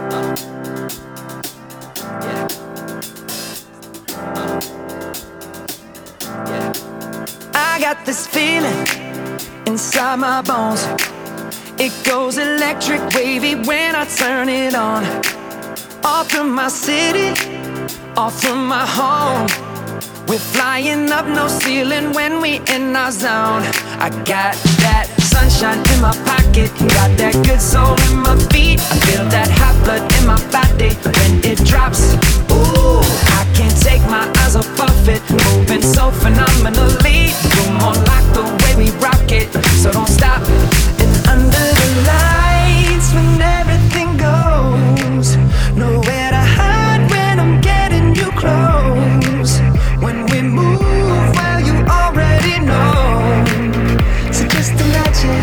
I got this feeling inside my bones. It goes electric wavy when I turn it on. Off from my city, off from my home. We're flying up, no ceiling when we in our zone. I got that sunshine in my pocket, got that good soul in my feet. I feel that hot blood in my body when it drops. Ooh, I can't take my eyes off of it, moving so phenomenally. You're more like the way we rock it, so don't stop. And under the lights, when everything goes, nowhere to hide when I'm getting you close. When we move, well, you already know. So just imagine.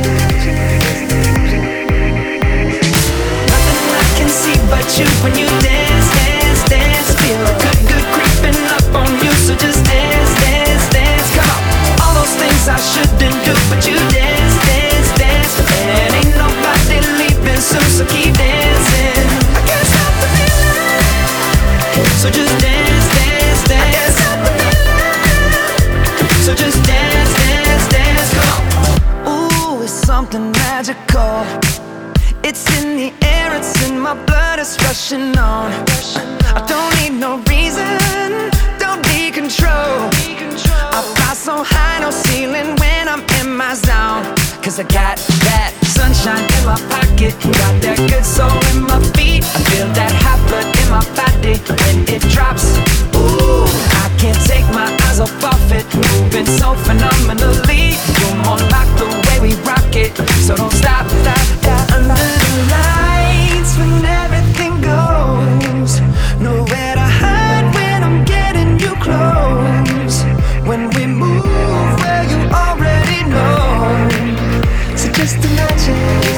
Nothing I can see but you when you dance, dance, dance. Feel good, good creeping up on you. So just dance, dance, dance. Come on. All those things I shouldn't do, but you dance, dance, dance. And ain't nobody leaving soon, so keep dancing. I can't stop the feeling. So just dance, dance, dance. I can't stop the feeling. So just dance, dance, dance. Come on. Ooh, it's something magical. It's in the air, it's in my blood, it's rushing on. I don't need no reason, don't need control. I fly so high, no ceiling when I'm in my zone. Cause I got that sunshine in my pocket, got that good soul in my feet. I feel that hot blood in my body when it drops. Ooh, I can't take my eyes off of it, moving so phenomenally. You're more like the way we rock it, so don't stop, stop, stop. Under the lights when everything goes, nowhere to hide when I'm getting you close. When we move, well, you already know. So just imagine.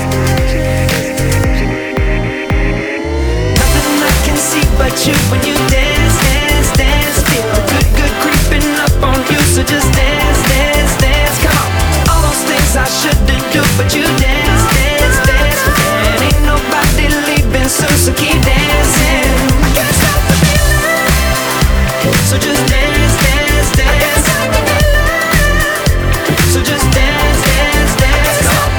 Nothing I can see but you when you dance, dance, dance. Feel good, good creeping up on you. So just dance, dance, dance. Come on. All those things I shouldn't do, but you dance, dance, dance. And ain't nobody leaving soon, so keep dancing. I can't stop the feeling. So just dance, dance, dance. I can't stop the feeling. So just dance, dance, dance. Come on.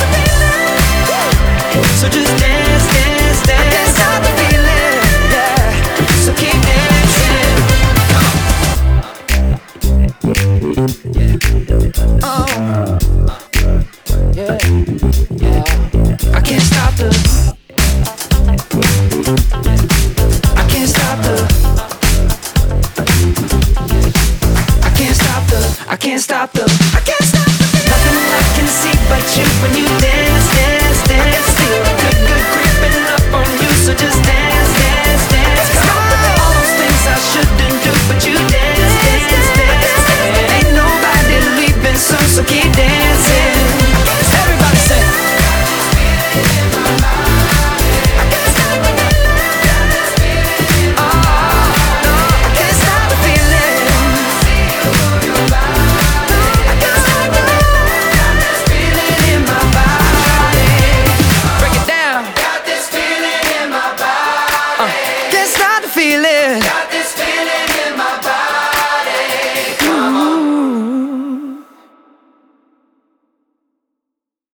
So just dance, dance, dance. I can't stop the feeling, yeah. So keep dancing. Oh, yeah, yeah. I can't stop the. I can't stop the. I can't stop the. I can't stop the. I can't stop the. Nothing I can see but you when you